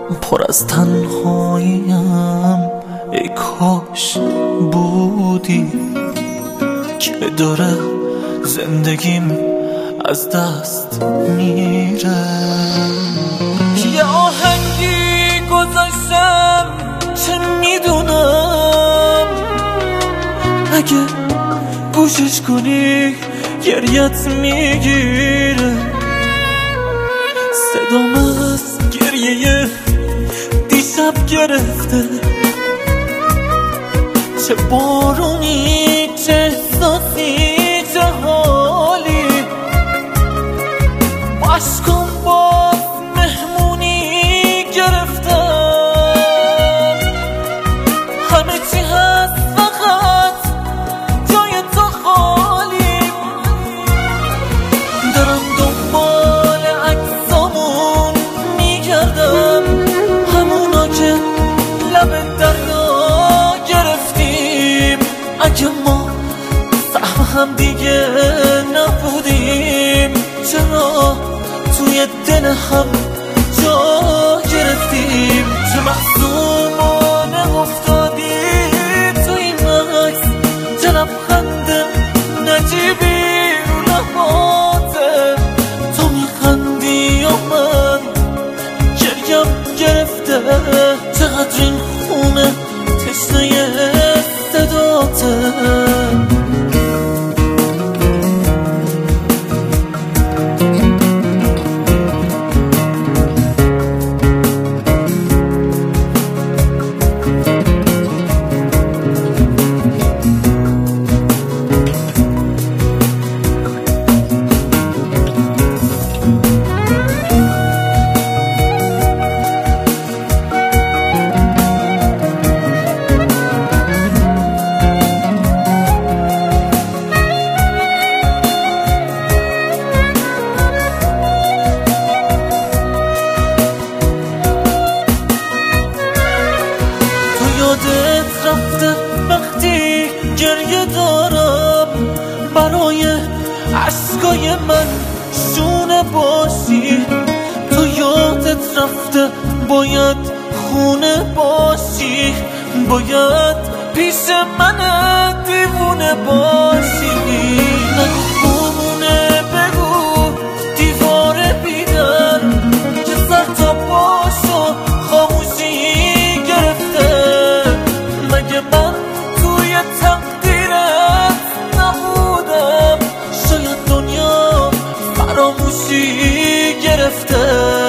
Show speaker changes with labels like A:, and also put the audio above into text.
A: پر از تنهاییم، ای کاش بودی که داره زندگیم از دست میره. یه آهنگی گذاشتم چه میدونم اگه گوشش کنی گریت میگیره. صدام از گریه دیشب گرفته، چه بارونی چه احساسی چه حالی. باشکن باز مهمونی گرفتم، همه چی هست فقط جای تو خالی. دارم دنبال عکسامون میگردم، همونا که لب دریا گرفتیم. اگه ما سهم هم دیگه نبودیم، چرا توی دل هم جا گرفتیم؟ چه معصومانه افتادی تو این عکس، چه لبخند نجیبی رو لباته. تو میخندی یا من گریم گرفته؟ چقدر این خونه تشنه صداته. یادت رفته وقتی گریه دارم، برای عشقای من شونه باشی. تو یادت رفته باید خونه باشی، باید پیش من دیوونه باشی. نگو خونه بگو دیوار بیدر که سر تا پاشو خاموشی گرفته. مگه من توی تقدیرت نبودم؟ شاید دنیا فراموشی گرفته.